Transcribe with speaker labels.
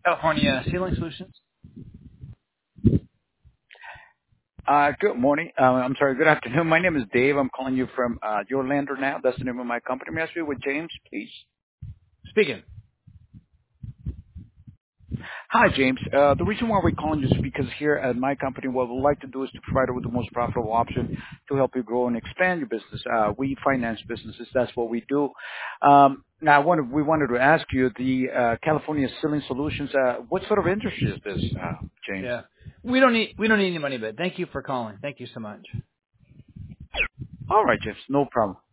Speaker 1: California Ceiling Solutions.
Speaker 2: Good morning. I'm sorry, good afternoon. My name is Dave. I'm calling you from Your Lander Now. That's the name of my company. May I speak with James, please?
Speaker 1: Speaking.
Speaker 2: Hi, James. The reason why we're calling you is because here at my company, what we'd like to do is to provide you with the most profitable option to help you grow and expand your business. We finance businesses. That's what we do. Now, we wanted to ask you, the California Ceiling Solutions, what sort of industry is this, James?
Speaker 1: Yeah. We don't need any money, but thank you for calling. Thank you so much.
Speaker 2: All right, James. No problem.